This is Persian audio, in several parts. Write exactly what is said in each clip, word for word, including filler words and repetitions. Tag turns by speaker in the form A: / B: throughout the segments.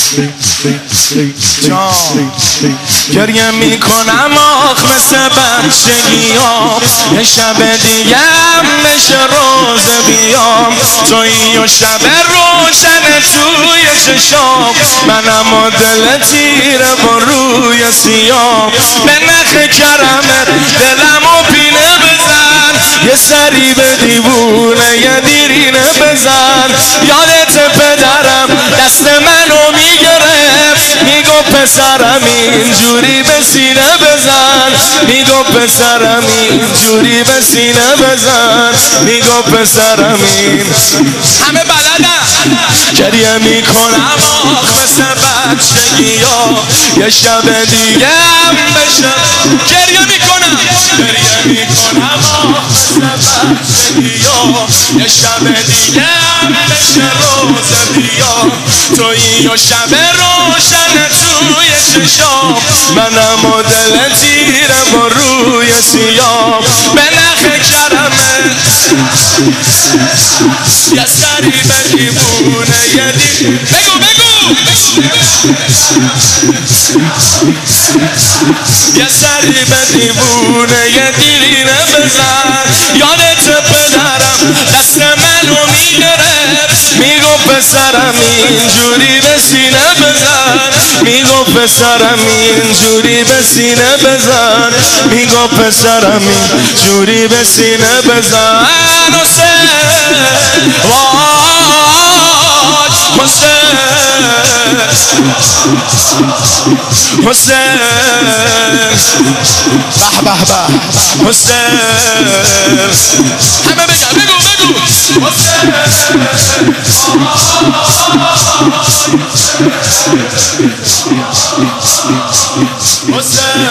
A: گریه میکنم آخ مثل بچگیام، یه شب دیگم بشه روز بیام، تویی و شب روشن توی چشام، منم و دل تیره با روی سیام، به نخ کرمت دلم و پینه بزن، یه سری به دیوونه یه دیرینه بزن. یادت پدرم دست منو میگرفت، میگو پسرم اینجوری به سینه بزن، میگو پسرم اینجوری به سینه بزن، میگو پسرم این همه بلدن. گریه میکنم آخ مثل بچگی‌ها، یه شب دیگه هم بشه. گریه میکنم گریه میکنم آخ مثل بچگی‌ها، یه شب دیگه هم بشه روز بیا، تویی و شب روشن توی چشام، منم و دل تیره با روی سیام، به نخ کرمت یه سری به دیوونه یه دی بگو بگو یه سری به دیوونه یه دیرینه بزن. یادت پدرم دست منو میگرفت، میگو پسرم اینجوری به سینه بزن، میگو پسرم اینجوری به سینه بزن، میگو پسرم اینجوری به سینه بزن. حسین وای حسین حسین به به به حسین، همه بگن بگو بگو حسین حسین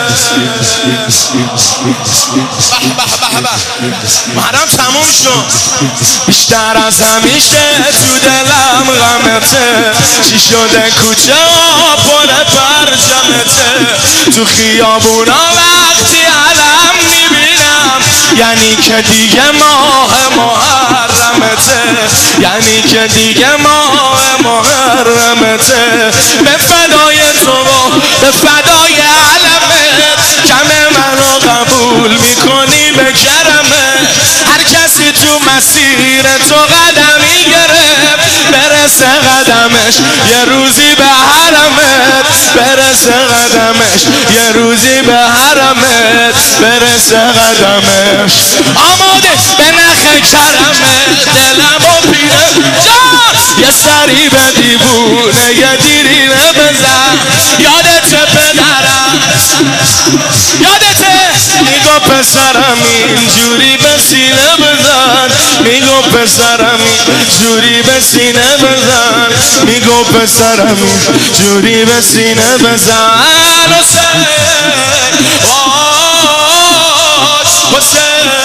A: به به به به. محرم تموم شد، بیشتر از همیشه تو دلم غمته، چی شده کوچه ها پر پرچمته، تو خیابونا وقتی علم میبینم، یعنی که دیگه ماه محرمته، یعنی که دیگه ماه محرمته. به فدای تو و به فدای علمت، کم منو قبول میکنی به کرمت. هر کسی تو مسیر تو قدمی گرفت، برسه قدمش یه روزی به حرمت، برسه قدمش یه روزی به حرمت، برسه قدمش. آماده به نخ کرمت دلم و پیره جان، یه سری به دیوونه یه دیرینه بزن. یادت پدرم یادته میگو پسرم اینجوری به سینه بزن، میگو پسرم اینجوری به سینه بزن، میگو پسرم اینجوری به سینه بزن. حسین حسین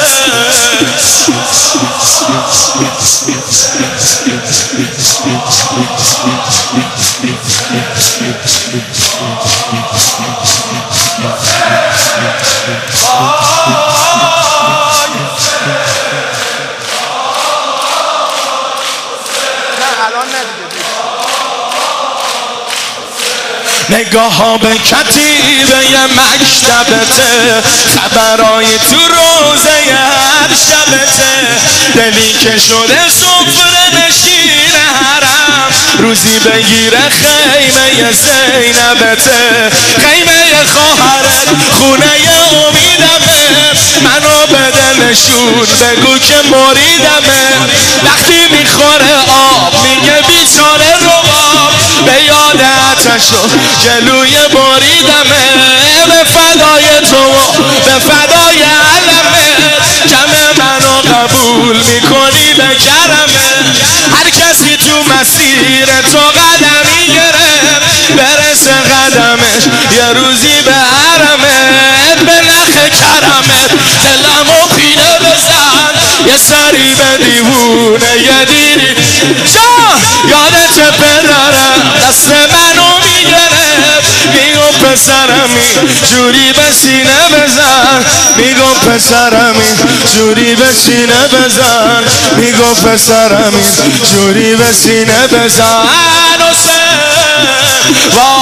A: نگاه ها به کتیبه یه مکتبته، خبرای تو روزه هر شبته، دلی که شده سفره نشین حرم، روزی بگیره خیمه زینبته، خیمه خواهرت خونه امیدمه، منو بده نشون بگو که مریدمه. وقتی میخوره آب میگه بیچاره رباب، به یاد آتش و جلوی بریدمه. به فدای تو به فدای علمت، کم منو قبول میکنی به کرمت. هر کسی تو مسیر تو قدمی گرفت، برسه قدمش یه روزی به حرمت. به نخ کرمت دلم و پینه بزن، یه سری به دیوونه یه دیری جان. یادت پدرم دست منو میگرفت، میگو پسرم جوری به سینه بزن، میگو پسرم جوری به سینه بزن، میگو پسرم جوری به سینه بزن. حسین وا